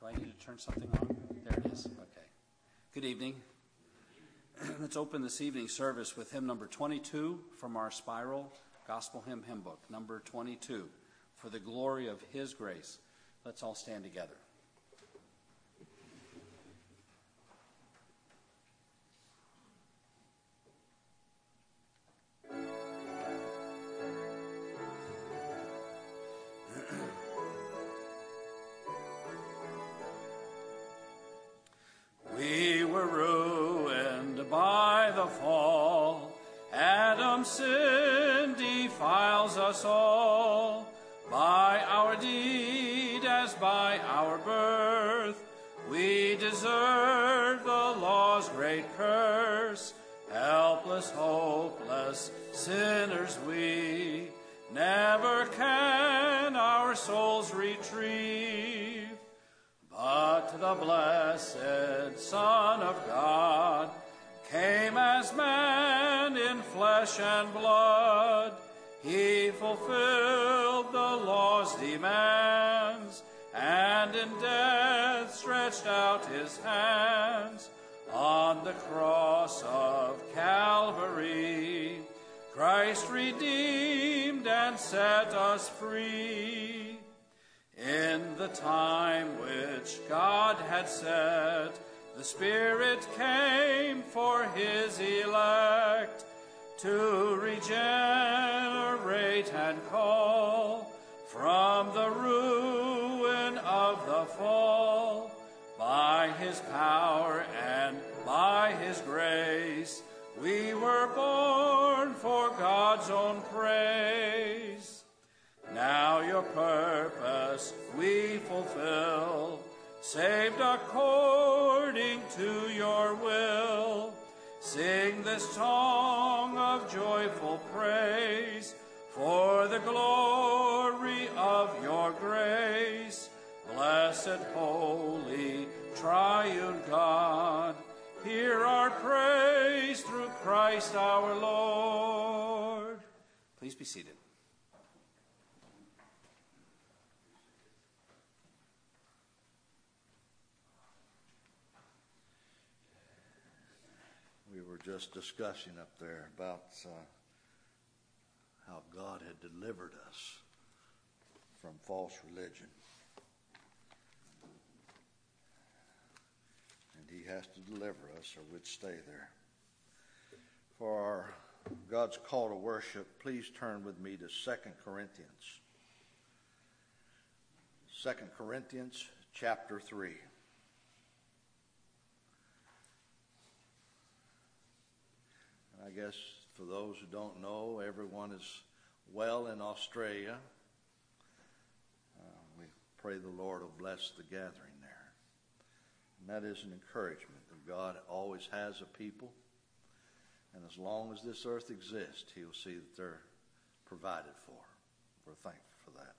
I need to turn something on? There it is. Okay. Good evening. Let's open this evening's service with hymn number 22 from our Spiral Gospel Hymn Book, number 22, For the Glory of His Grace. Let's all stand together. We were ruined by the fall. Adam's sin defiles us all. By our deed as by our birth, we deserve the law's great curse. Helpless, hopeless sinners we, never can our souls retrieve. But the blessed Son of God came as man in flesh and blood. He fulfilled the law's demands, and in death stretched out his hands. On the cross of Calvary, Christ redeemed and set us free. In the time which God had set, the Spirit came for his elect, to regenerate and call from the ruin of the fall. By his power and by his grace, we were born for God's own praise. Now your purpose we fulfill, saved according to your will. Sing this song of joyful praise for the glory of your grace. Blessed, holy, triune God, hear our praise through Christ our Lord. Please be seated. We were just discussing up there about how God had delivered us from false religion. And he has to deliver us or we'd stay there. For our God's call to worship, please turn with me to 2 Corinthians. 2 Corinthians chapter 3. I guess for those who don't know, everyone is well in Australia. We pray the Lord will bless the gathering there. And that is an encouragement that God always has a people. And as long as this earth exists, he'll see that they're provided for. We're thankful for that.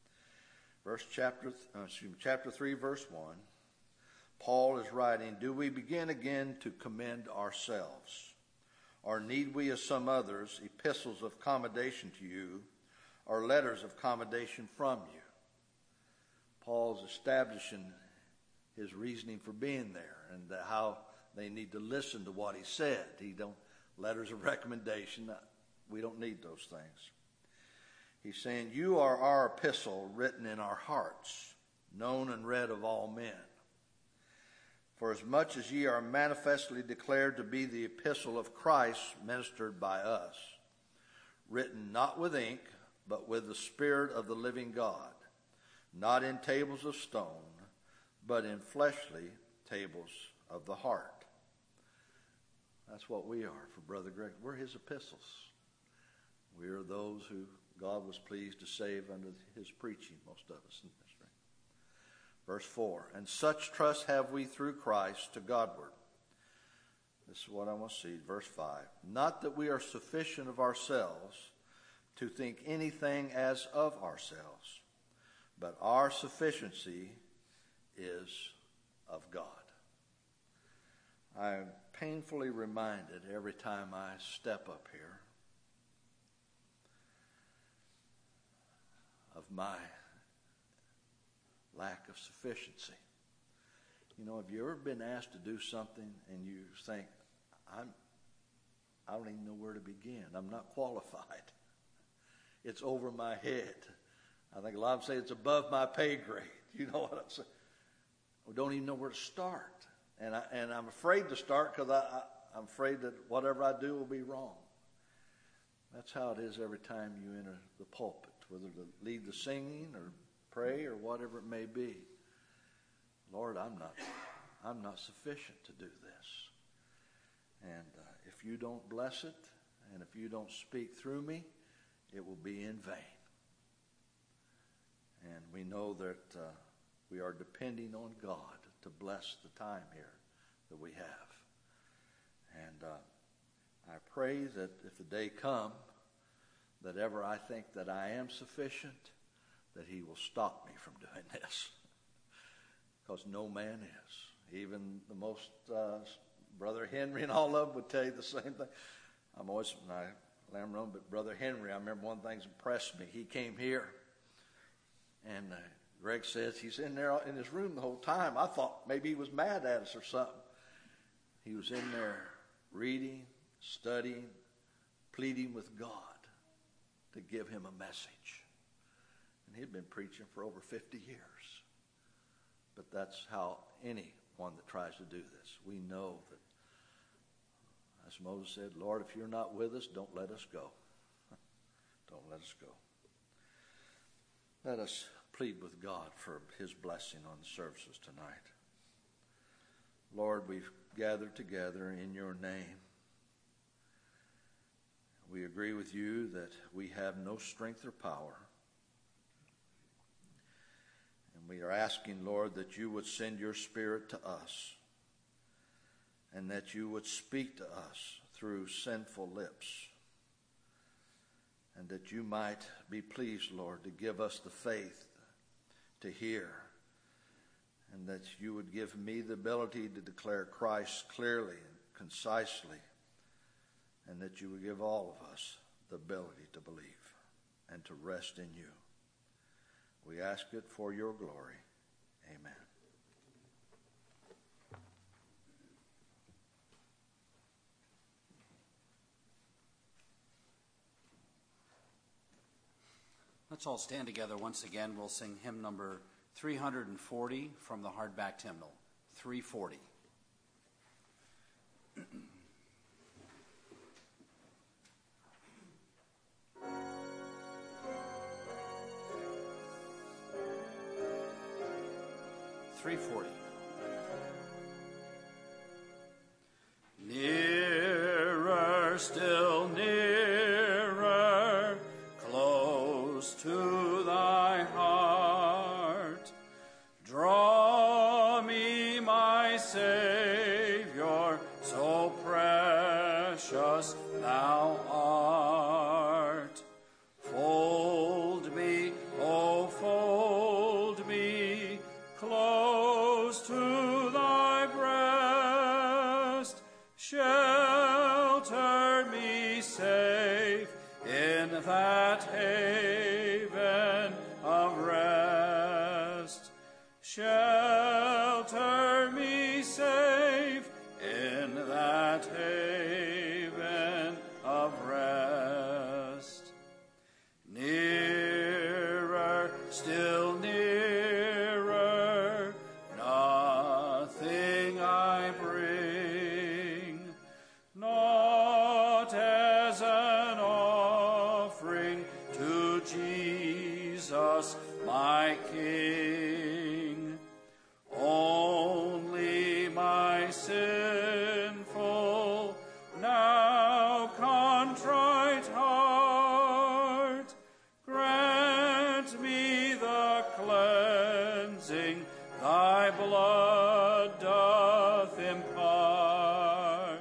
Chapter 3, verse 1. Paul is writing, Do we begin again to commend ourselves? Or need we, as some others, epistles of commendation to you, or letters of commendation from you? Paul's establishing his reasoning for being there and how they need to listen to what he said. Letters of recommendation, we don't need those things. He's saying, you are our epistle written in our hearts, known and read of all men. For as much as ye are manifestly declared to be the epistle of Christ ministered by us, written not with ink, but with the Spirit of the living God, not in tables of stone, but in fleshly tables of the heart. That's what we are for Brother Greg. We're his epistles. We are those who God was pleased to save under his preaching, most of us in this. Verse 4, and such trust have we through Christ to Godward. This is what I want to see. Verse 5, not that we are sufficient of ourselves to think anything as of ourselves, but our sufficiency is of God. I'm painfully reminded every time I step up here of my lack of sufficiency. You know, have you ever been asked to do something and you think, I don't even know where to begin. I'm not qualified. It's over my head. I think a lot of them say it's above my pay grade. You know what I'm saying? We don't even know where to start. And I'm afraid to start because I'm afraid that whatever I do will be wrong. That's how it is every time you enter the pulpit, whether to lead the singing or pray or whatever it may be. Lord, I'm not sufficient to do this. And if you don't bless it, and if you don't speak through me, it will be in vain. And we know that we are depending on God to bless the time here that we have. And I pray that if the day come that ever I think that I am sufficient, that he will stop me from doing this. Because no man is. Even the most, Brother Henry and all of them would tell you the same thing. I'm always, but Brother Henry, I remember one thing that impressed me. He came here, and Greg says he's in there in his room the whole time. I thought maybe he was mad at us or something. He was in there reading, studying, pleading with God to give him a message. And he'd been preaching for over 50 years. But that's how anyone that tries to do this, we know that, as Moses said, Lord, if you're not with us, don't let us go. Don't let us go. Let us plead with God for his blessing on the services tonight. Lord, we've gathered together in your name. We agree with you that we have no strength or power. And we are asking, Lord, that you would send your Spirit to us and that you would speak to us through sinful lips, and that you might be pleased, Lord, to give us the faith to hear, and that you would give me the ability to declare Christ clearly and concisely, and that you would give all of us the ability to believe and to rest in you. We ask it for your glory. Amen. Let's all stand together once again. We'll sing hymn number 340 from the hardback hymnal. 340. Nearer, still nearer, close to thy heart. Draw me, my Savior, so precious thou art. Fold me, oh, fold me close to thy breast. Shelter me safe in that haven of rest. Shelter me safe in that haven of rest. Nearer, still nearer, nothing I bring, not as an offering to Jesus, my King. Only my sinful, now contrite heart, grant me the cleansing thy blood doth impart.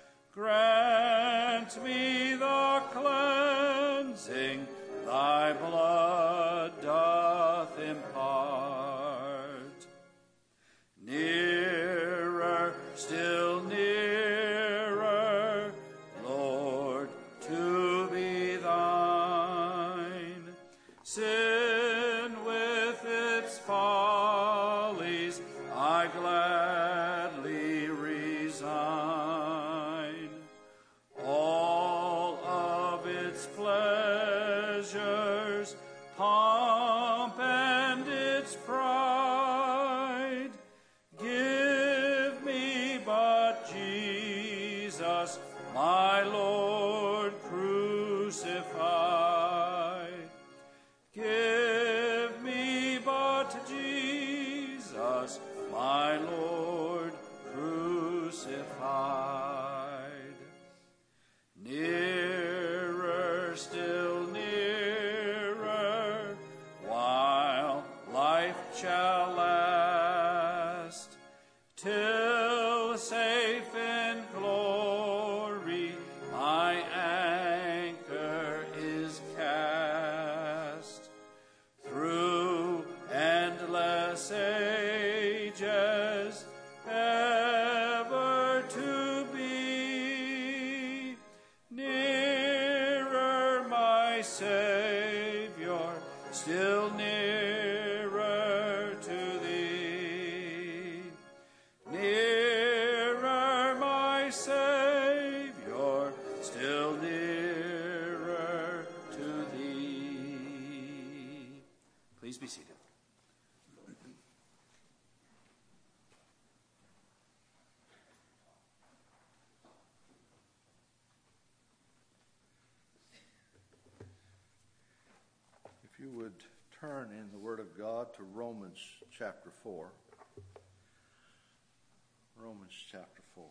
Grant me the cleansing thy blood doth impart. Nearer, still nearer, Lord, to be thine. Sin with its follies I gladly Savior, still nearer to thee. Nearer, my Savior, still nearer to thee. Please be seated. If you would turn in the Word of God to Romans chapter 4. Romans chapter 4.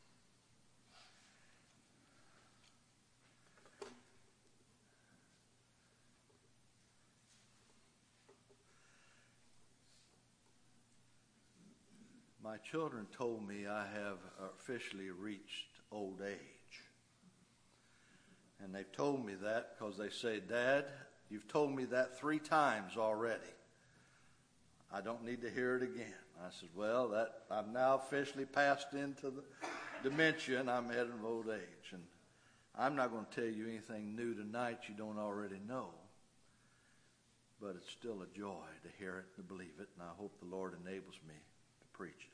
My children told me I have officially reached old age. And they've told me that because they say, Dad, you've told me that 3 times already. I don't need to hear it again. I said, well, I'm now officially passed into the dementia and I'm heading of old age. And I'm not going to tell you anything new tonight you don't already know. But it's still a joy to hear it and to believe it. And I hope the Lord enables me to preach it.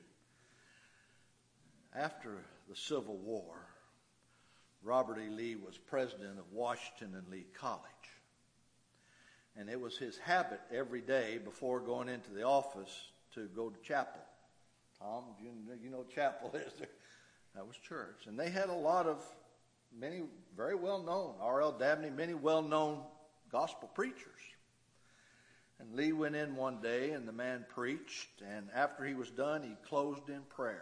After the Civil War, Robert E. Lee was president of Washington and Lee College. And it was his habit every day before going into the office to go to chapel. Tom, you know what chapel is? That was church. And they had a lot of many very well-known, R.L. Dabney, many well-known gospel preachers. And Lee went in one day and the man preached. And after he was done, he closed in prayer.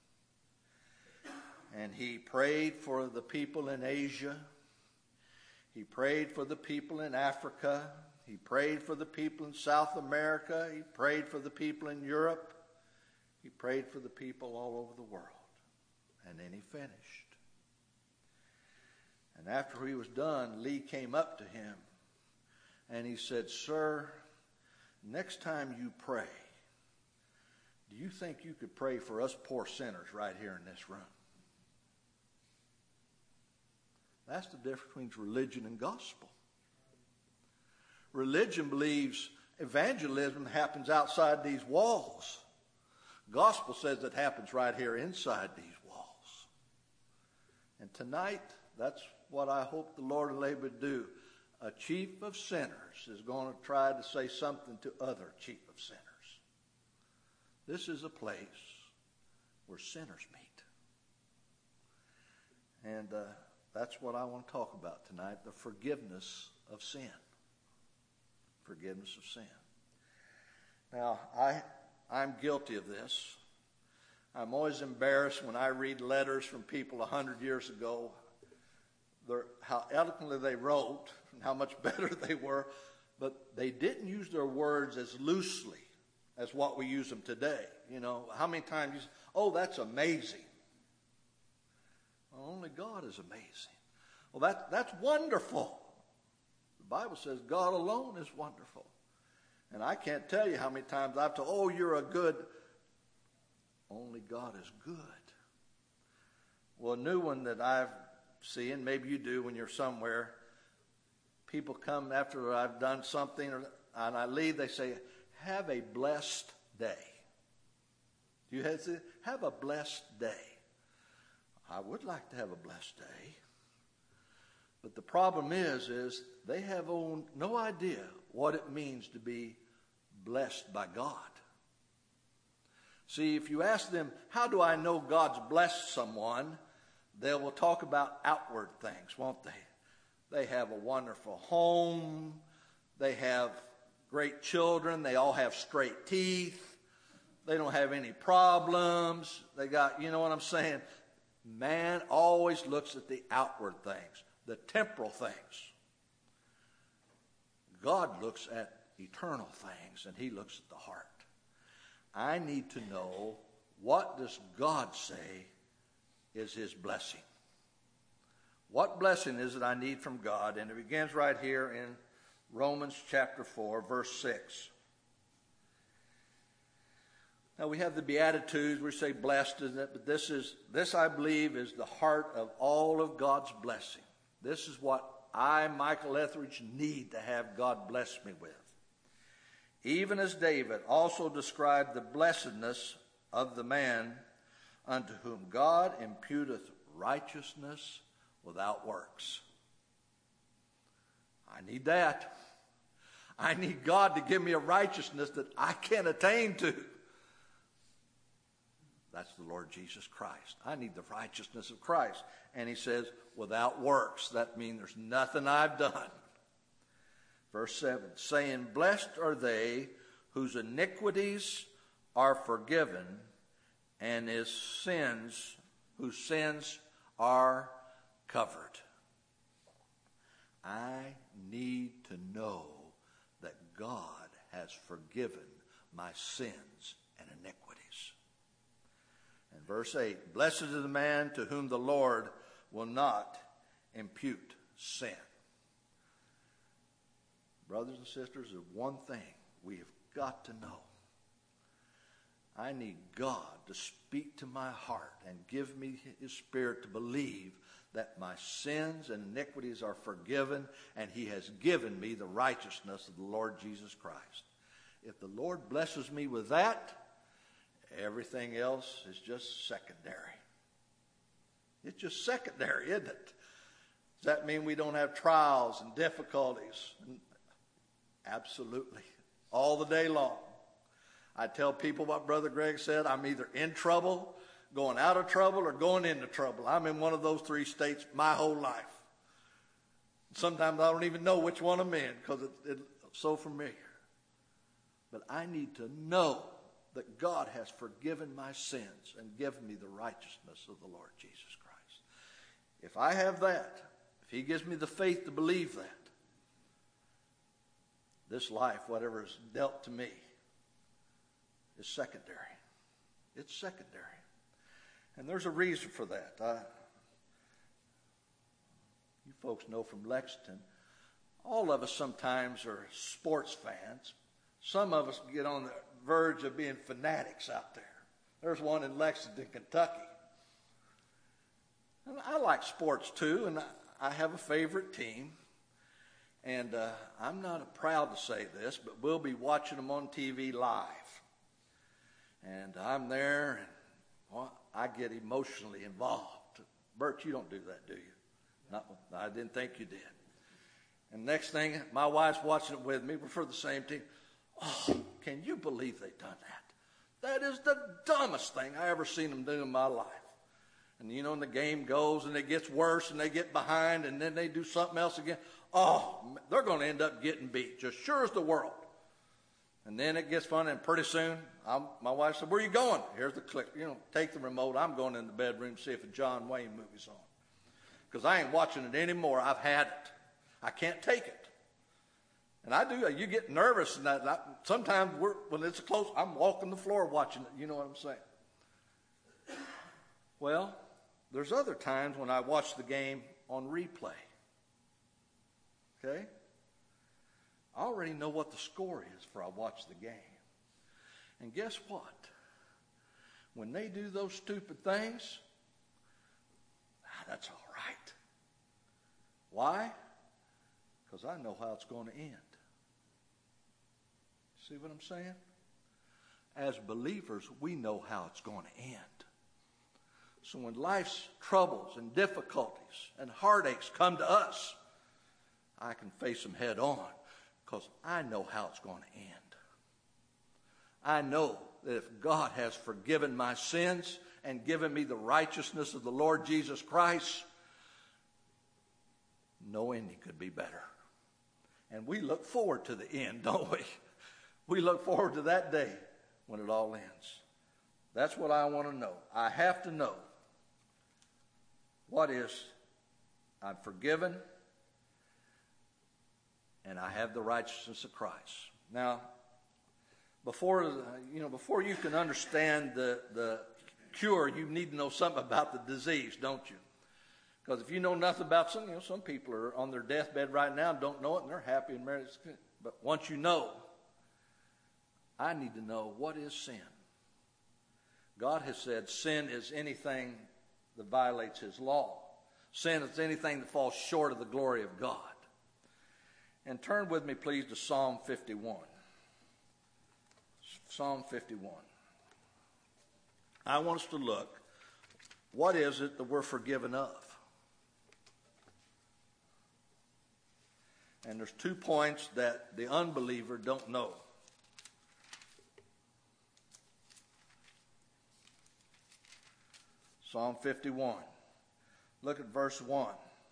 And he prayed for the people in Asia. He prayed for the people in Africa. He prayed for the people in South America. He prayed for the people in Europe. He prayed for the people all over the world. And then he finished. And after he was done, Lee came up to him and he said, Sir, next time you pray, do you think you could pray for us poor sinners right here in this room? That's the difference between religion and gospel. Religion believes evangelism happens outside these walls. Gospel says it happens right here inside these walls. And tonight, that's what I hope the Lord will able to do. A chief of sinners is going to try to say something to other chief of sinners. This is a place where sinners meet. And that's what I want to talk about tonight, the forgiveness of sin. Forgiveness of sin. Now, I'm guilty of this. I'm always embarrassed when I read letters from people 100 years ago, how eloquently they wrote and how much better they were, but they didn't use their words as loosely as what we use them today. You know, how many times you say, oh, that's amazing. Well, only God is amazing. Well, that's wonderful. The Bible says God alone is wonderful. And I can't tell you how many times I've told, oh, you're a good. Only God is good. Well, a new one that I've seen, maybe you do when you're somewhere, people come after I've done something and I leave, they say, have a blessed day. Do you have a blessed day? I would like to have a blessed day. But the problem is they have no idea what it means to be blessed by God. See, if you ask them, how do I know God's blessed someone? They will talk about outward things, won't they? They have a wonderful home. They have great children. They all have straight teeth. They don't have any problems. They got, you know what I'm saying? Man always looks at the outward things, the temporal things. God looks at eternal things, and he looks at the heart. I need to know, what does God say is his blessing? What blessing is it I need from God? And it begins right here in Romans chapter 4, verse 6. Now we have the Beatitudes, we say blessed, isn't it? But this I believe is the heart of all of God's blessing. This is what I, Michael Etheridge, need to have God bless me with. Even as David also described the blessedness of the man unto whom God imputeth righteousness without works. I need that. I need God to give me a righteousness that I can't attain to. That's the Lord Jesus Christ. I need the righteousness of Christ. And he says, without works. That means there's nothing I've done. Verse 7, saying, blessed are they whose iniquities are forgiven, and whose sins are covered. I need to know that God has forgiven my sins and iniquities. And verse 8, blessed is the man to whom the Lord will not impute sin. Brothers and sisters, there's one thing we have got to know. I need God to speak to my heart and give me his Spirit to believe that my sins and iniquities are forgiven, and he has given me the righteousness of the Lord Jesus Christ. If the Lord blesses me with that, everything else is just secondary. It's just secondary, isn't it? Does that mean we don't have trials and difficulties? Absolutely. All the day long. I tell people what Brother Greg said. I'm either in trouble, going out of trouble, or going into trouble. I'm in one of those three states my whole life. Sometimes I don't even know which one I'm in because it's so familiar. But I need to know that God has forgiven my sins and given me the righteousness of the Lord Jesus Christ. If I have that, if he gives me the faith to believe that, this life, whatever is dealt to me, is secondary. It's secondary. And there's a reason for that. You folks know from Lexington, all of us sometimes are sports fans. Some of us get on the verge of being fanatics out there. There's one in Lexington, Kentucky. And I like sports too, and I have a favorite team. And I'm not proud to say this, but we'll be watching them on TV live. And I'm there, and well, I get emotionally involved. Bert, you don't do that, do you? I didn't think you did. And next thing, my wife's watching it with me. We're for the same team. Oh, can you believe they've done that? That is the dumbest thing I ever seen them do in my life. And you know, and the game goes, and it gets worse, and they get behind, and then they do something else again. Oh, they're going to end up getting beat, just sure as the world. And then it gets fun, and pretty soon, my wife said, where are you going? Here's the click. Take the remote. I'm going in the bedroom to see if a John Wayne movie's on. Because I ain't watching it anymore. I've had it. I can't take it. And I do. You get nervous. And sometimes when it's close, I'm walking the floor watching it. You know what I'm saying? Well, there's other times when I watch the game on replay. Okay? I already know what the score is before I watch the game. And guess what? When they do those stupid things, that's all right. Why? Because I know how it's going to end. See what I'm saying? As believers, we know how it's going to end. So when life's troubles and difficulties and heartaches come to us, I can face them head on because I know how it's going to end. I know that if God has forgiven my sins and given me the righteousness of the Lord Jesus Christ, no ending could be better. And we look forward to the end, don't we? We look forward to that day when it all ends. That's what I want to know. I have to know what is I'm forgiven and I have the righteousness of Christ. Now, before you can understand the cure, you need to know something about the disease, don't you? Because if you know nothing about something, some people are on their deathbed right now and don't know it, and they're happy and married. But once you know, I need to know what is sin. God has said sin is anything that violates his law. Sin is anything that falls short of the glory of God. And turn with me, please, to Psalm 51. Psalm 51. I want us to look, what is it that we're forgiven of? And there's 2 points that the unbeliever don't know. Psalm 51. Look at verse 1.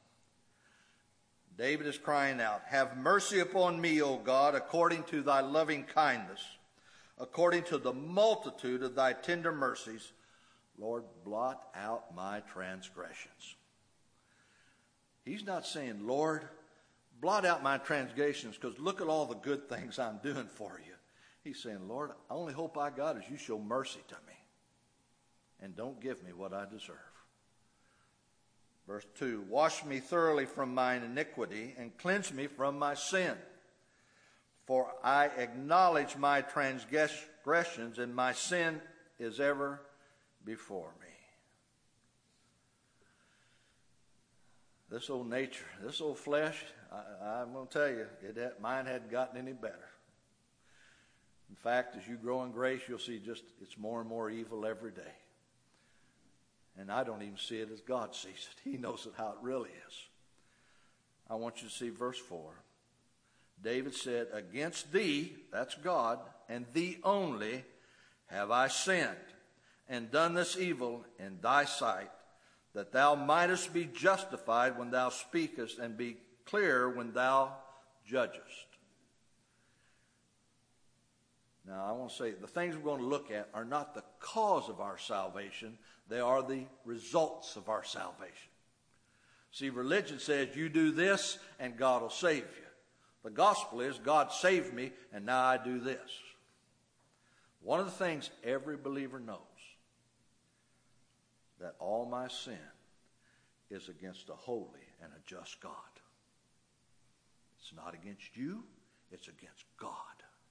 David is crying out, "Have mercy upon me, O God, according to thy loving kindness, according to the multitude of thy tender mercies. Lord, blot out my transgressions." He's not saying, "Lord, blot out my transgressions because look at all the good things I'm doing for you." He's saying, "Lord, the only hope I got is you show mercy to me and don't give me what I deserve." Verse 2, "Wash me thoroughly from mine iniquity and cleanse me from my sin. For I acknowledge my transgressions and my sin is ever before me." This old nature, this old flesh, I'm going to tell you, mine hadn't gotten any better. In fact, as you grow in grace, you'll see it's more and more evil every day. And I don't even see it as God sees it. He knows it how it really is. I want you to see verse 4. David said, "Against thee," that's God, "and thee only have I sinned, and done this evil in thy sight, that thou mightest be justified when thou speakest, and be clear when thou judgest." Now, I want to say, the things we're going to look at are not the cause of our salvation. They are the results of our salvation. See, religion says you do this and God will save you. The gospel is God saved me and now I do this. One of the things every believer knows, that all my sin is against a holy and a just God. It's not against you, it's against God.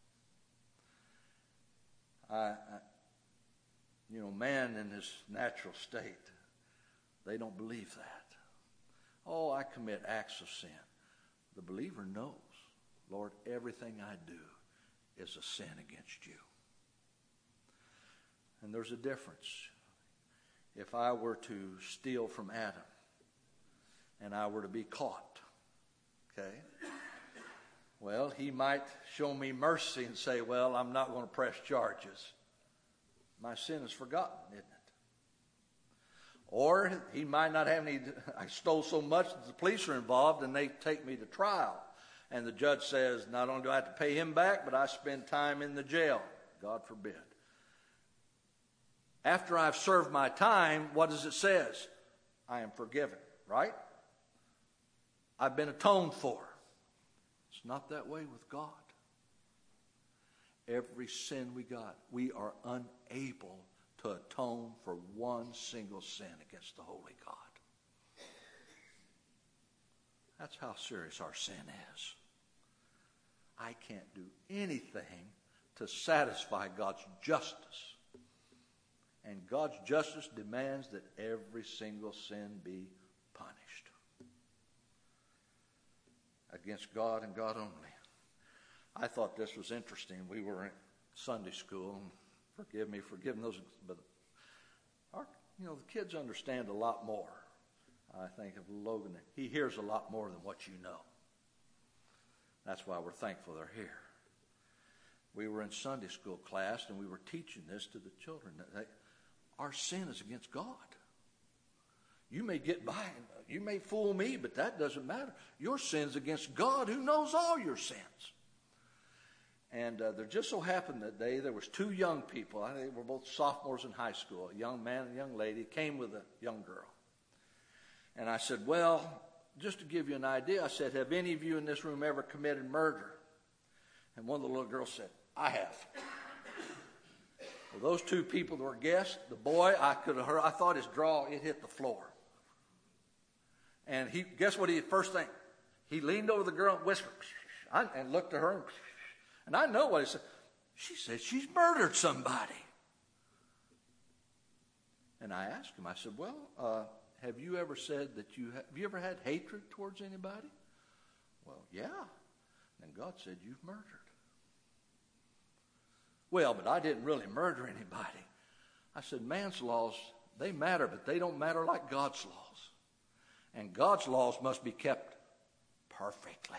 Man in his natural state, they don't believe that. Oh, I commit acts of sin. The believer knows, Lord, everything I do is a sin against you. And there's a difference. If I were to steal from Adam and I were to be caught, okay? Well, he might show me mercy and say, well, I'm not going to press charges. My sin is forgotten, isn't it? Or he might not have any, I stole so much that the police are involved and they take me to trial. And the judge says, not only do I have to pay him back, but I spend time in the jail. God forbid. After I've served my time, what does it say? I am forgiven, right? I've been atoned for. It's not that way with God. Every sin we got, we are unable to atone for one single sin against the holy God. That's how serious our sin is. I can't do anything to satisfy God's justice. And God's justice demands that every single sin be punished against God and God only. I thought this was interesting. We were in Sunday school, and forgive me for giving those, but the kids understand a lot more. I think of Logan. He hears a lot more than what you know. That's why we're thankful they're here. We were in Sunday school class, and we were teaching this to the children. Our sin is against God. You may get by, you may fool me, but that doesn't matter. Your sin's against God who knows all your sins. And there just so happened that day there was two young people. I think they were both sophomores in high school. A young man and a young lady came with a young girl. And I said, well, just to give you an idea, I said, have any of you in this room ever committed murder? And one of the little girls said, I have. Well, those two people that were guests, the boy, I thought his jaw, it hit the floor. And guess what first thing? He leaned over the girl and whispered, and looked at her, and I know what he said. She said she's murdered somebody. And I asked him, I said, well, have you ever said that have you ever had hatred towards anybody? Well, yeah. And God said, you've murdered. Well, but I didn't really murder anybody. I said, man's laws, they matter, but they don't matter like God's laws. And God's laws must be kept perfectly.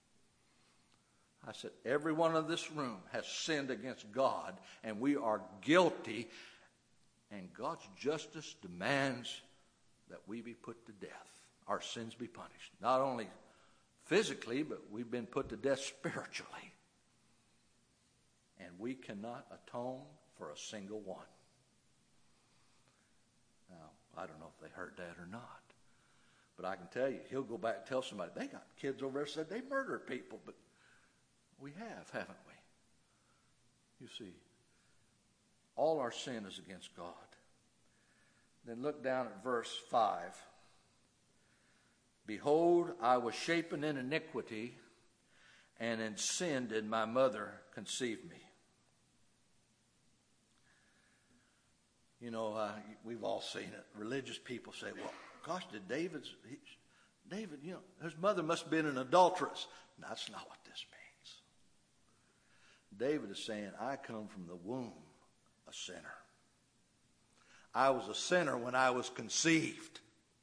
I said, everyone in this room has sinned against God, and we are guilty, and God's justice demands that we be put to death. Our sins be punished. Not only physically, but we've been put to death spiritually. And we cannot atone for a single one. Now, I don't know if they heard that or not. But I can tell you, he'll go back and tell somebody, they got kids over there said they murdered people. But we have, haven't we? You see, all our sin is against God. Then look down at verse 5. Behold, I was shapen in iniquity, and in sin did my mother conceive me. You know, we've all seen it. Religious people say, well, gosh, did David, you know, his mother must have been an adulteress. That's not what this means. David is saying, I come from the womb a sinner. I was a sinner when I was conceived.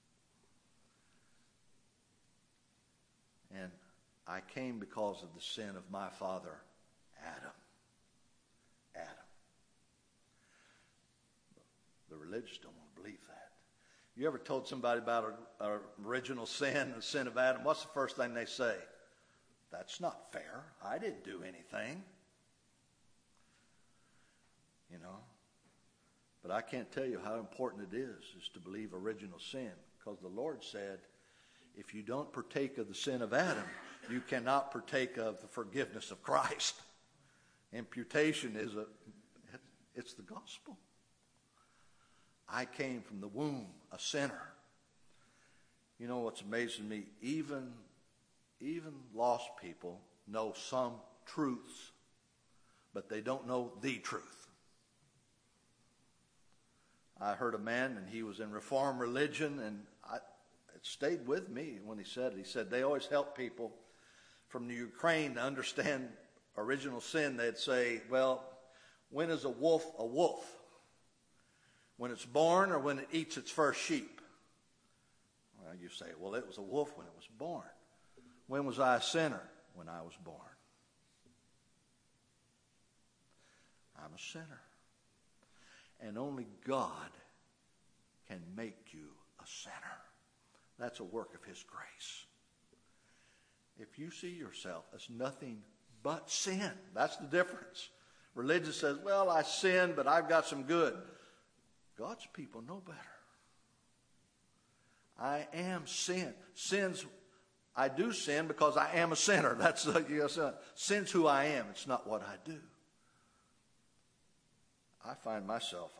And I came because of the sin of my father, Adam. The religious don't want to believe that. You ever told somebody about an original sin, the sin of Adam? What's the first thing they say? That's not fair. I didn't do anything. You know. But I can't tell you how important it is to believe original sin. Because the Lord said, if you don't partake of the sin of Adam, you cannot partake of the forgiveness of Christ. Imputation it's the gospel. I came from the womb a sinner. You know what's amazing to me? Even lost people know some truths, but they don't know the truth. I heard a man, and he was in Reformed religion, and it stayed with me when he said it. He said they always help people from the Ukraine to understand original sin. They'd say, well, when is a wolf a wolf? When it's born or when it eats its first sheep? Well, you say, well, it was a wolf when it was born. When was I a sinner? When I was born. I'm a sinner. And only God can make you a sinner. That's a work of his grace. If you see yourself as nothing but sin, that's the difference. Religion says, well, I sinned, but I've got some good. God's people know better. I am sin. I do sin because I am a sinner. That's sin's who I am. It's not what I do. I find myself,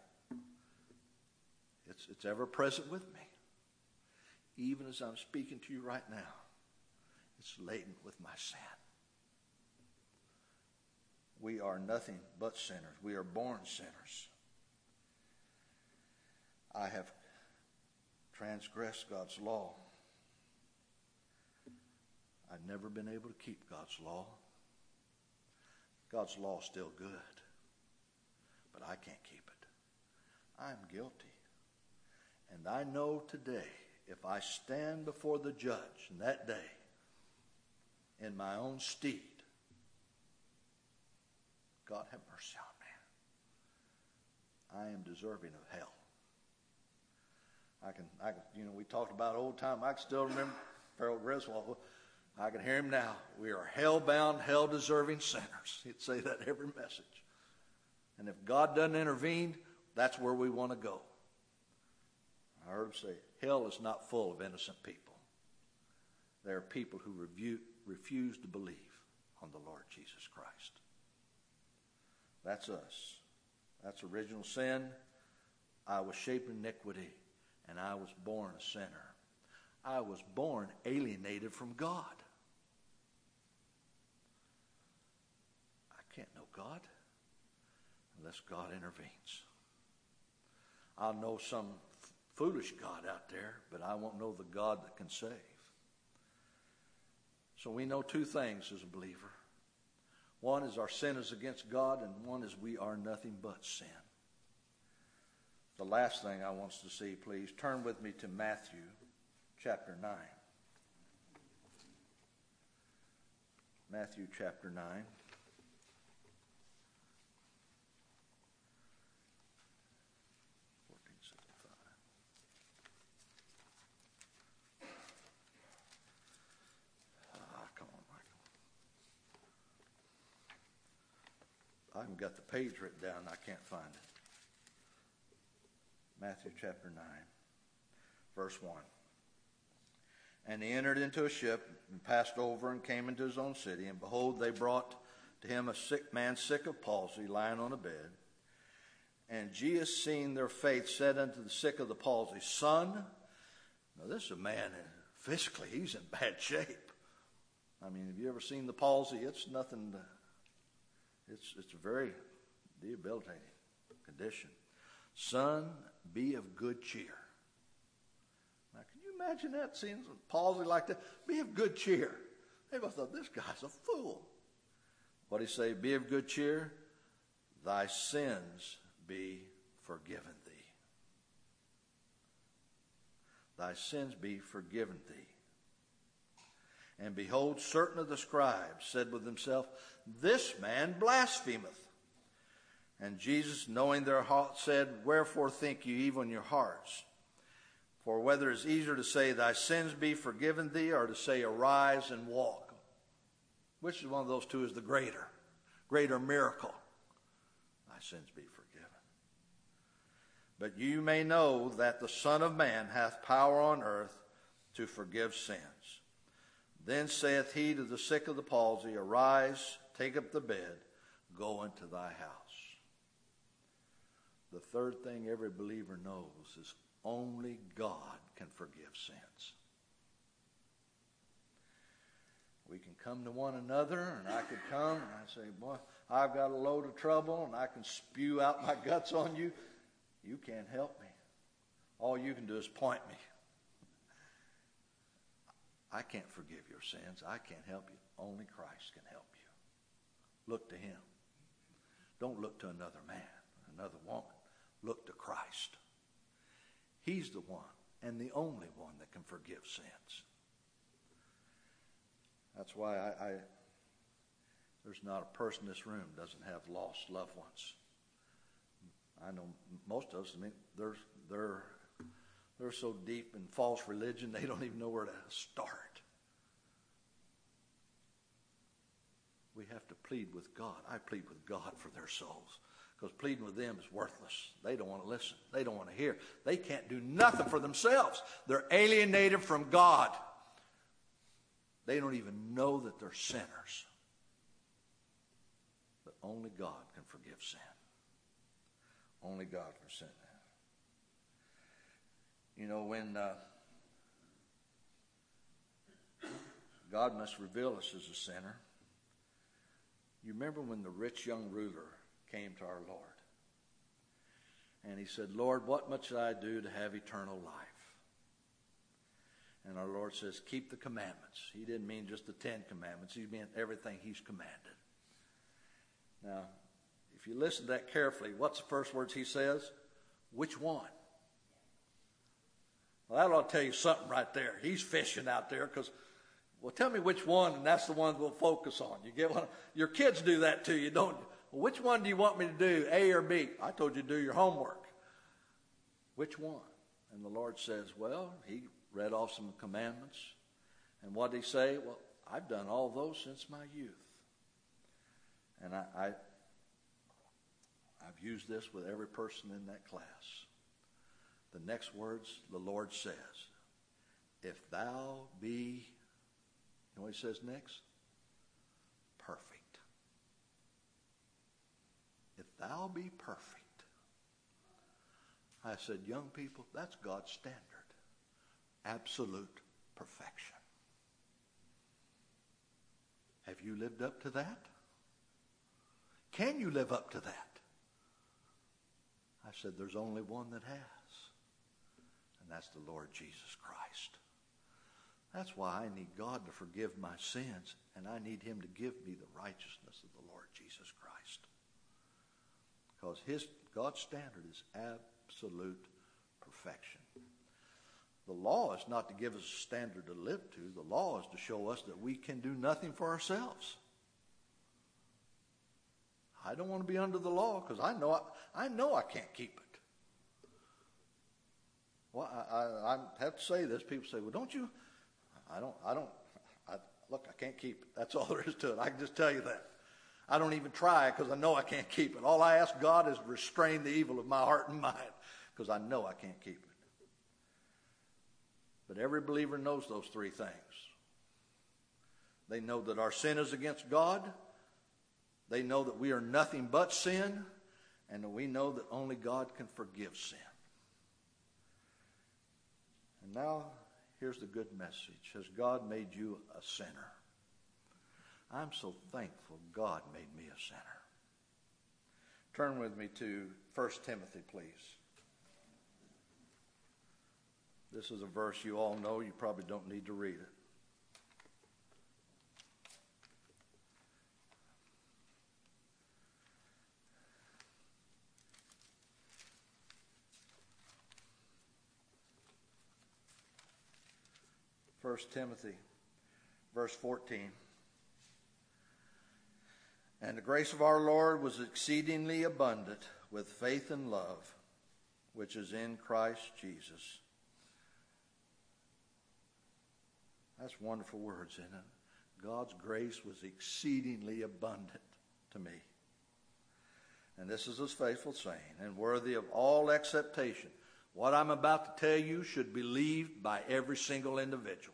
it's ever present with me. Even as I'm speaking to you right now, it's laden with my sin. We are nothing but sinners. We are born sinners. I have transgressed God's law. I've never been able to keep God's law. God's law is still good, but I can't keep it. I'm guilty. And I know today, if I stand before the judge in that day in my own stead, God have mercy on me. I am deserving of hell. I can, we talked about old time. I can still remember Farrell Griswold. I can hear him now. We are hell-bound, hell-deserving sinners. He'd say that every message. And if God doesn't intervene, that's where we want to go. I heard him say, hell is not full of innocent people. There are people who refuse to believe on the Lord Jesus Christ. That's us. That's original sin. I was shaped in iniquity, and I was born a sinner. I was born alienated from God. I can't know God unless God intervenes. I'll know some foolish God out there, but I won't know the God that can save. So we know two things as a believer. One is our sin is against God, and one is we are nothing but sin. The last thing I want us to see, please, turn with me to Matthew chapter 9. Matthew chapter 9. Come on, Michael. I haven't got the page written down. I can't find it. Matthew chapter 9, verse 1. And he entered into a ship and passed over and came into his own city. And behold, they brought to him a sick man, sick of palsy, lying on a bed. And Jesus, seeing their faith, said unto the sick of the palsy, Son, now this is a man, physically, he's in bad shape. I mean, have you ever seen the palsy? It's nothing, it's a very debilitating condition. Son, be of good cheer. Now, can you imagine that, seeing a palsy like that? Be of good cheer. They must have thought, this guy's a fool. What did he say? Be of good cheer. Thy sins be forgiven thee. Thy sins be forgiven thee. And behold, certain of the scribes said with themselves, This man blasphemeth. And Jesus, knowing their hearts, said, Wherefore think you evil in your hearts? For whether it is easier to say, Thy sins be forgiven thee, or to say, Arise and walk. Which is one of those two is the greater miracle? Thy sins be forgiven. But you may know that the Son of Man hath power on earth to forgive sins. Then saith he to the sick of the palsy, Arise, take up the bed, go into thy house. The third thing every believer knows is only God can forgive sins. We can come to one another, and I could come and I say, boy, I've got a load of trouble, and I can spew out my guts on you. You can't help me. All you can do is point me. I can't forgive your sins. I can't help you. Only Christ can help you. Look to him. Don't look to another man, another woman. Look to Christ. He's the one and the only one that can forgive sins. That's why there's not a person in this room doesn't have lost loved ones. I know most of us, I mean, they're so deep in false religion, they don't even know where to start. We have to plead with God. I plead with God for their souls, because pleading with them is worthless. They don't want to listen. They don't want to hear. They can't do nothing for themselves. They're alienated from God. They don't even know that they're sinners. But only God can forgive sin. Only God can sin. You know, when God must reveal us as a sinner. You remember when the rich young ruler came to our Lord, and he said, Lord, what must I do to have eternal life? And our Lord says, keep the commandments. He didn't mean just the 10 commandments. He meant everything he's commanded. Now, if you listen to that carefully, what's the first words he says? Which one? Well, that ought to tell you something right there. He's fishing out there because, well, tell me which one, and that's the one we'll focus on. You get one? Your kids do that to you, don't you? Well, which one do you want me to do, A or B? I told you to do your homework. Which one? And the Lord says, well, he read off some commandments. And what did he say? Well, I've done all those since my youth. And I've used this with every person in that class. The next words the Lord says, if thou be, you know what he says next? Perfect. If thou be perfect. I said, young people, that's God's standard. Absolute perfection. Have you lived up to that? Can you live up to that? I said, there's only one that has. and that's the Lord Jesus Christ. That's why I need God to forgive my sins, and I need him to give me the righteousness of the Lord Jesus Christ. Because God's standard is absolute perfection. The law is not to give us a standard to live to. The law is to show us that we can do nothing for ourselves. I don't want to be under the law because I know I can't keep it. Well, I have to say this. People say, well, don't you? Look, I can't keep it. That's all there is to it. I can just tell you that. I don't even try because I know I can't keep it. All I ask God is restrain the evil of my heart and mind because I know I can't keep it. But every believer knows those three things. They know that our sin is against God. They know that we are nothing but sin. And we know that only God can forgive sin. And now, here's the good message. Has God made you a sinner? I'm so thankful God made me a sinner. Turn with me to 1 Timothy, please. This is a verse you all know. You probably don't need to read it. First Timothy, verse 14. And the grace of our Lord was exceedingly abundant with faith and love, which is in Christ Jesus. That's wonderful words, isn't it? God's grace was exceedingly abundant to me. And this is his faithful saying, and worthy of all acceptation. What I'm about to tell you should be believed by every single individual.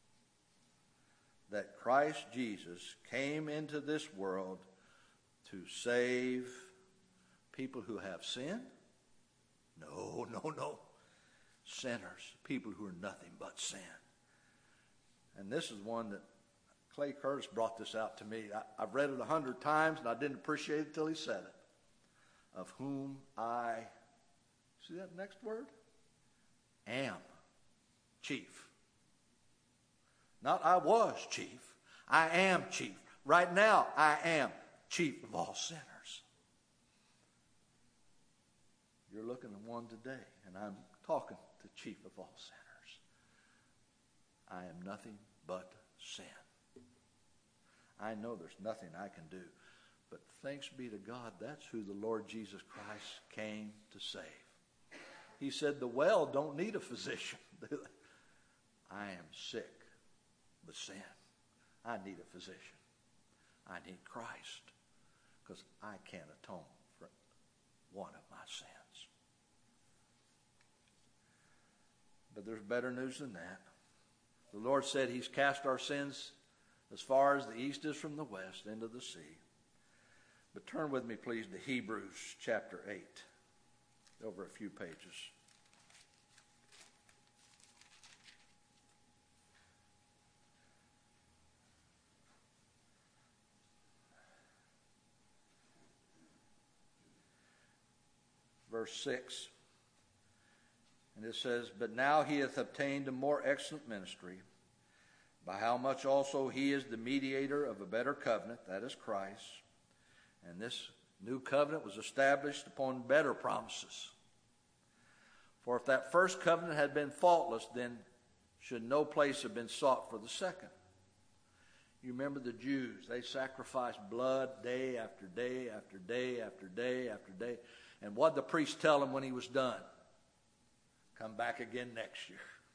That Christ Jesus came into this world to save people who have sin? No. Sinners, people who are nothing but sin. And this is one that Clay Curtis brought this out to me. I've read it 100 times and I didn't appreciate it till he said it. Of whom I, see that next word? Am chief. Not I was chief. I am chief. Right now, I am chief of all sinners. You're looking at one today, and I'm talking to chief of all sinners. I am nothing but sin. I know there's nothing I can do, but thanks be to God, that's who the Lord Jesus Christ came to save. He said the well don't need a physician. I am sick with sin. I need a physician. I need Christ because I can't atone for one of my sins. But there's better news than that. The Lord said he's cast our sins as far as the east is from the west into the sea. But turn with me, please, to Hebrews chapter 8, over a few pages. Verse 6, and it says, but now he hath obtained a more excellent ministry, by how much also he is the mediator of a better covenant, that is Christ. And this new covenant was established upon better promises. For if that first covenant had been faultless, then should no place have been sought for the second. You remember the Jews, they sacrificed blood day after day after day after day after day. And what did the priest tell him when he was done? Come back again next year.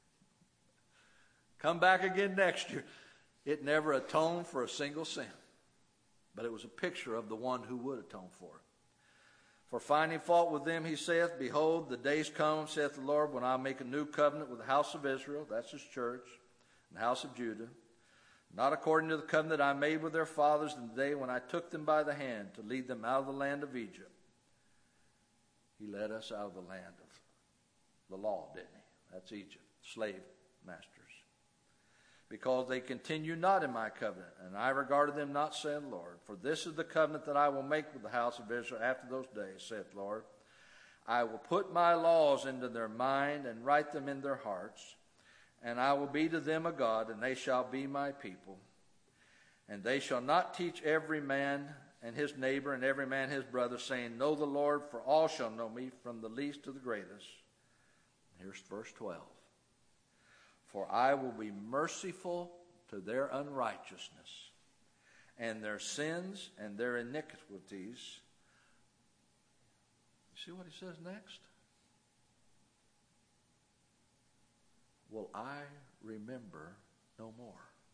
Come back again next year. It never atoned for a single sin. But it was a picture of the one who would atone for it. For finding fault with them, he saith, behold, the days come, saith the Lord, when I make a new covenant with the house of Israel, that's his church, and the house of Judah, not according to the covenant I made with their fathers in the day when I took them by the hand to lead them out of the land of Egypt. He led us out of the land of the law, didn't he? That's Egypt, slave masters. Because they continue not in my covenant, and I regarded them not, saith the Lord. For this is the covenant that I will make with the house of Israel after those days, saith the Lord. I will put my laws into their mind and write them in their hearts, and I will be to them a God, and they shall be my people. And they shall not teach every man and his neighbor and every man his brother, saying, Know the Lord, for all shall know me, from the least to the greatest. Here's verse 12. For I will be merciful to their unrighteousness, and their sins and their iniquities. You see what he says next? Will I remember no more?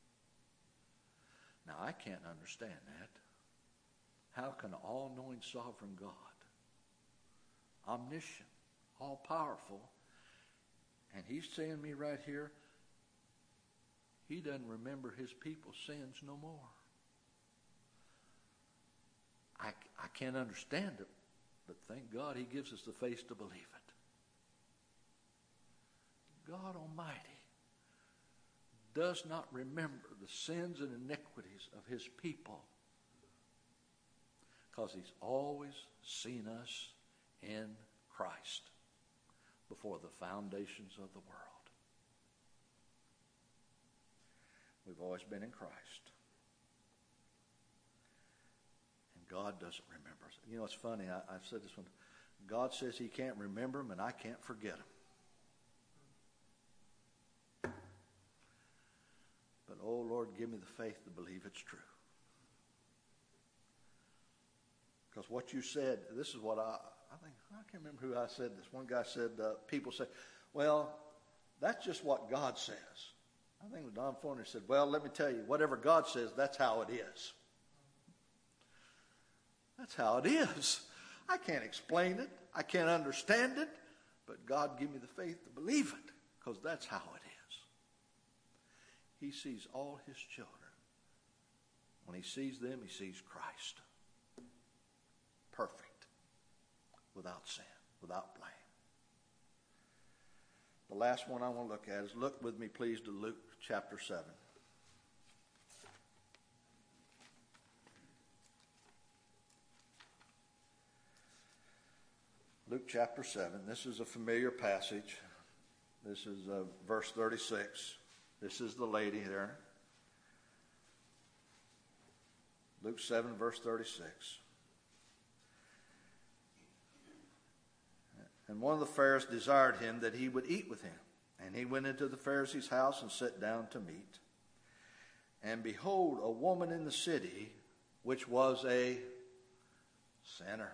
Now, I can't understand that. How can all-knowing sovereign God, omniscient, all-powerful, and he's saying to me right here, he doesn't remember his people's sins no more. I can't understand it, but thank God he gives us the faith to believe it. God Almighty does not remember the sins and iniquities of his people, because he's always seen us in Christ before the foundations of the world. We've always been in Christ. And God doesn't remember us. You know, it's funny. I've said this one. God says he can't remember them, and I can't forget them. But, oh, Lord, give me the faith to believe it's true. Because what you said, this is what I can't remember who I said this. One guy said, people say, well, that's just what God says. I think it was Don Forner said, well, let me tell you, whatever God says, that's how it is. That's how it is. I can't explain it. I can't understand it. But God, give me the faith to believe it, because that's how it is. He sees all his children. When he sees them, he sees Christ. Perfect. Without sin. Without blame. The last one I want to look at is, look with me, please, to Luke chapter 7. Luke chapter 7. This is a familiar passage. This is verse 36. This is the lady there. Luke 7, verse 36. And one of the Pharisees desired him that he would eat with him. And he went into the Pharisee's house and sat down to meat. And behold, a woman in the city, which was a sinner.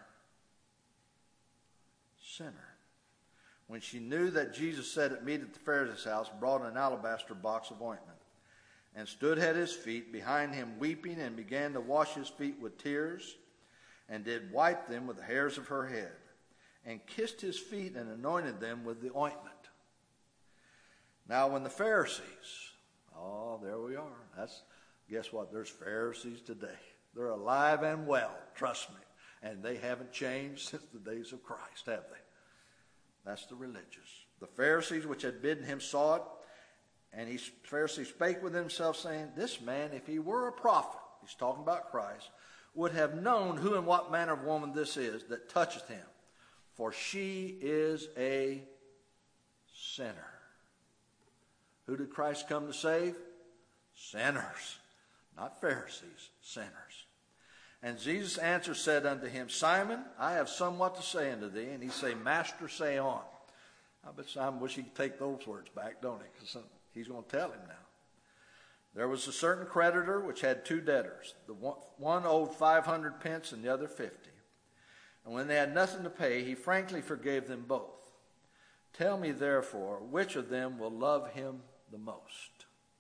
When she knew that Jesus sat at meat at the Pharisee's house, brought an alabaster box of ointment, and stood at his feet behind him weeping, and began to wash his feet with tears, and did wipe them with the hairs of her head, and kissed his feet and anointed them with the ointment. Now when the Pharisees, there we are. Guess what? There's Pharisees today. They're alive and well, trust me. And they haven't changed since the days of Christ, have they? That's the religious. The Pharisees which had bidden him saw it, and the Pharisees spake with himself, saying, This man, if he were a prophet, he's talking about Christ, would have known who and what manner of woman this is that toucheth him, for she is a sinner. Who did Christ come to save? Sinners. Not Pharisees, sinners. And Jesus answered, said unto him, Simon, I have somewhat to say unto thee. And he said, Master, say on. I bet Simon wish he could take those words back, don't he? Because he's going to tell him now. There was a certain creditor which had two debtors. The one owed 500 pence and the other 50. And when they had nothing to pay, he frankly forgave them both. Tell me, therefore, which of them will love him the most?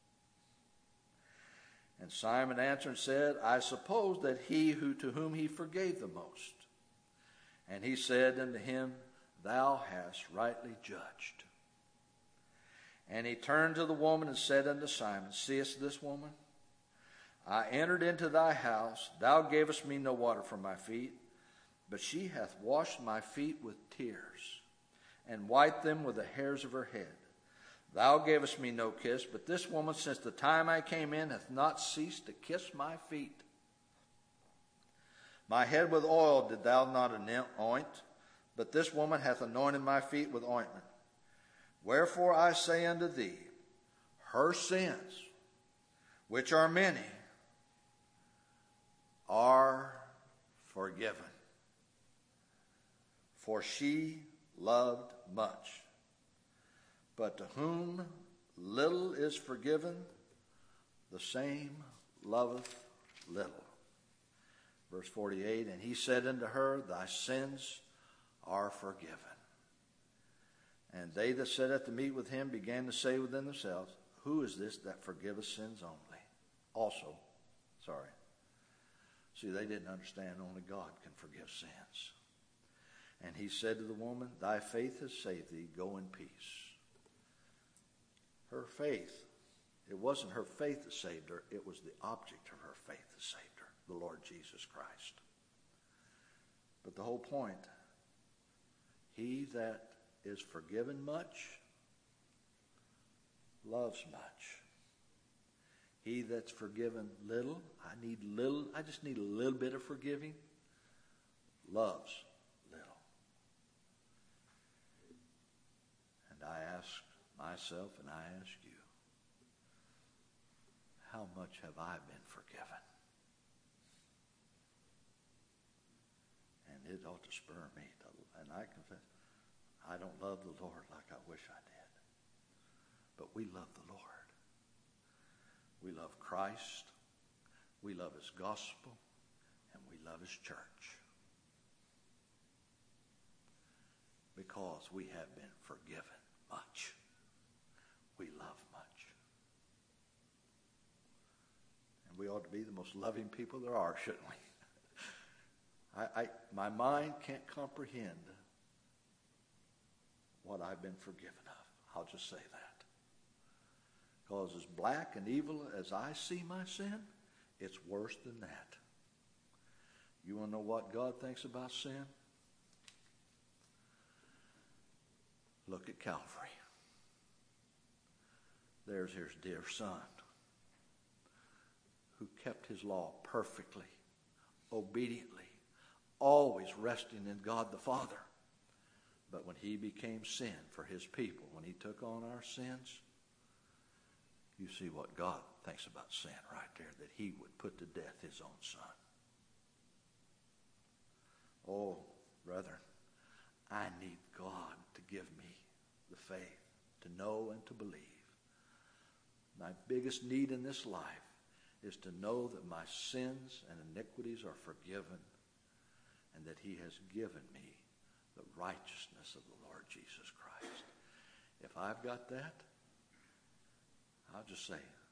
And Simon answered and said, I suppose that he to whom he forgave the most. And he said unto him, Thou hast rightly judged. And he turned to the woman and said unto Simon, Seest this woman? I entered into thy house. Thou gavest me no water for my feet, but she hath washed my feet with tears, and wiped them with the hairs of her head. Thou gavest me no kiss, but this woman, since the time I came in, hath not ceased to kiss my feet. My head with oil did thou not anoint, But this woman hath anointed my feet with ointment. Wherefore I say unto thee, her sins, which are many, are forgiven. For she loved much. But to whom little is forgiven, the same loveth little. Verse 48, and he said unto her, thy sins are forgiven. And they that sat at the meat with him began to say within themselves, who is this that forgiveth sins only? See, they didn't understand only God can forgive sins. And he said to the woman, thy faith has saved thee, go in peace. Her faith, it wasn't her faith that saved her, it was the object of her faith that saved her, the Lord Jesus Christ. But the whole point, he that is forgiven much loves much. He that's forgiven little, I just need a little bit of forgiving, loves little. And I ask myself and I ask you, how much have I been forgiven? And it ought to spur me to, and I confess, I don't love the Lord like I wish I did. But we love the Lord. We love Christ. We love his gospel. And we love his church. Because we have been forgiven much. We love much. And we ought to be the most loving people there are, shouldn't we? My mind can't comprehend what I've been forgiven of. I'll just say that. Because as black and evil as I see my sin, it's worse than that. You want to know what God thinks about sin? Look at Calvary. There's his dear son who kept his law perfectly, obediently, always resting in God the Father. But when he became sin for his people, when he took on our sins, you see what God thinks about sin right there, that he would put to death his own son. Oh, brethren, I need God to give me the faith to know and to believe. My biggest need in this life is to know that my sins and iniquities are forgiven and that he has given me the righteousness of the Lord Jesus Christ. If I've got that, I'll just say,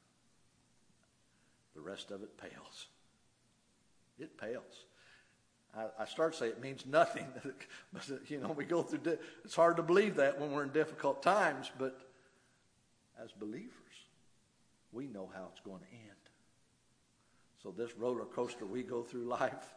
the rest of it pales. It pales. I start to say it means nothing. But, we go through, it's hard to believe that when we're in difficult times, but as believers, we know how it's going to end. So this roller coaster we go through life,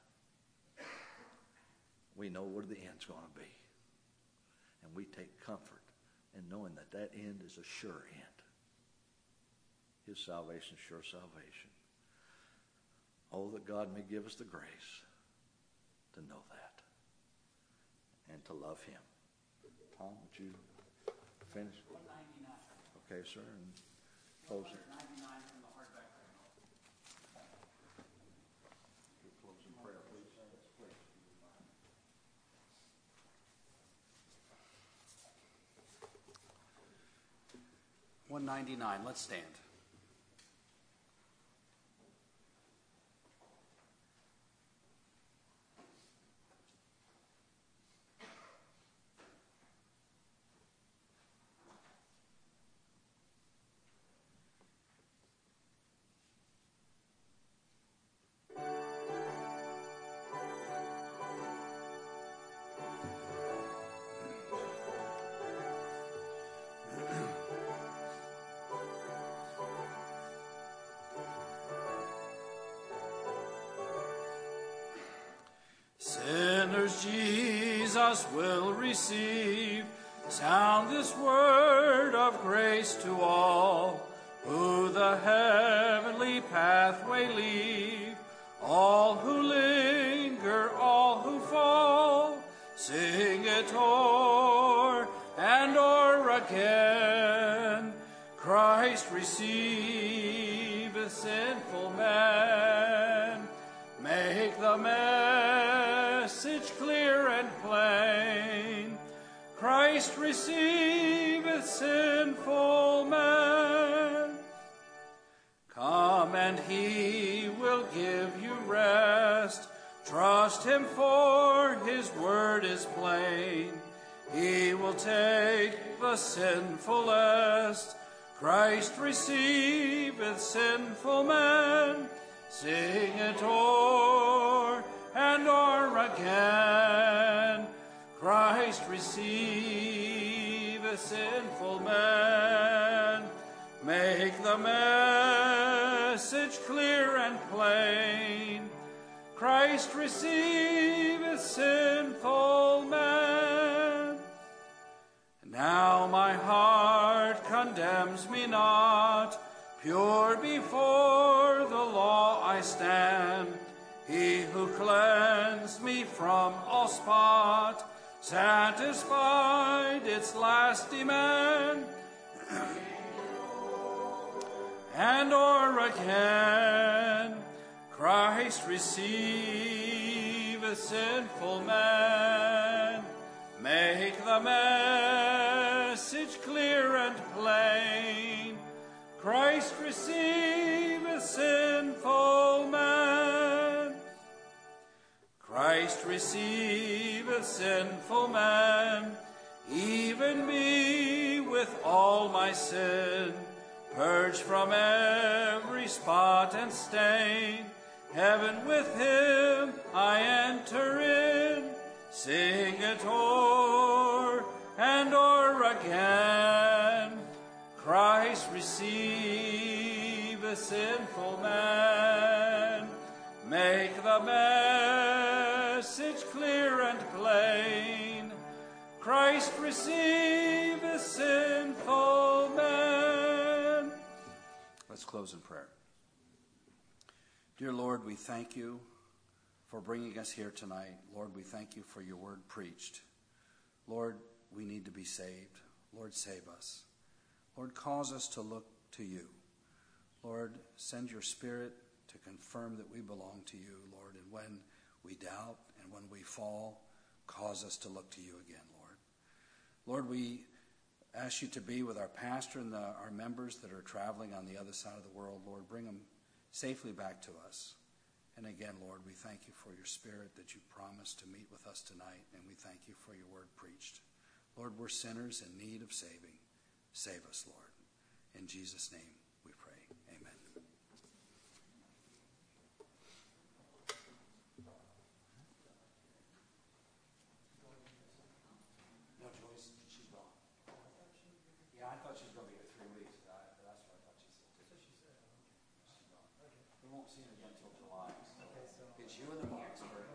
we know where the end's going to be. And we take comfort in knowing that that end is a sure end. His salvation, sure salvation. Oh, that God may give us the grace to know that and to love him. Tom, would you finish? 199. Okay, sir, and close it. 199 from the hardback. Close in prayer, please. 199. Let's stand. Sinners Jesus will receive. Sound this word of grace to all who the heavenly pathway leave. All who linger, all who fall, Sing it o'er and o'er again. Christ receiveth sinful man. Make the message clear and plain. Christ receiveth sinful man. Come and he will give you rest. Trust him, for his word is plain. He will take the sinfulest. Christ receiveth sinful man. Sing it o'er and o'er again. Christ receiveth sinful man. Make the message clear and plain. Christ receiveth sinful man. Now my heart condemns me not. Pure before the law I stand. He who cleansed me from all spot, satisfied its last demand. And o'er again, Christ receiveth sinful man. Make the message clear and plain. Christ receiveth sinful man. Christ receiveth sinful man. Even me with all my sin. Purge from every spot and stain. Heaven with him I enter in. Sing it o'er and o'er again. Christ receiveth sinful man. Make the message clear and plain. Christ receiveth sinful man. Let's close in prayer. Dear Lord, we thank you for bringing us here tonight. Lord, we thank you for your word preached. Lord, we need to be saved. Lord, save us. Lord, cause us to look to you. Lord, send your Spirit to confirm that we belong to you, Lord. And when we doubt and when we fall, cause us to look to you again, Lord. Lord, we ask you to be with our pastor and our members that are traveling on the other side of the world. Lord, bring them safely back to us. And again, Lord, we thank you for your Spirit that you promised to meet with us tonight, and we thank you for your word preached. Lord, we're sinners in need of saving. Save us, Lord. In Jesus' name we pray. Amen. No, Joyce, she's gone. Yeah, I thought she was going to be here 3 weeks. That's what I thought she said. That's what she said. She's gone. We won't see her again until July. So it's you and the Boxburg.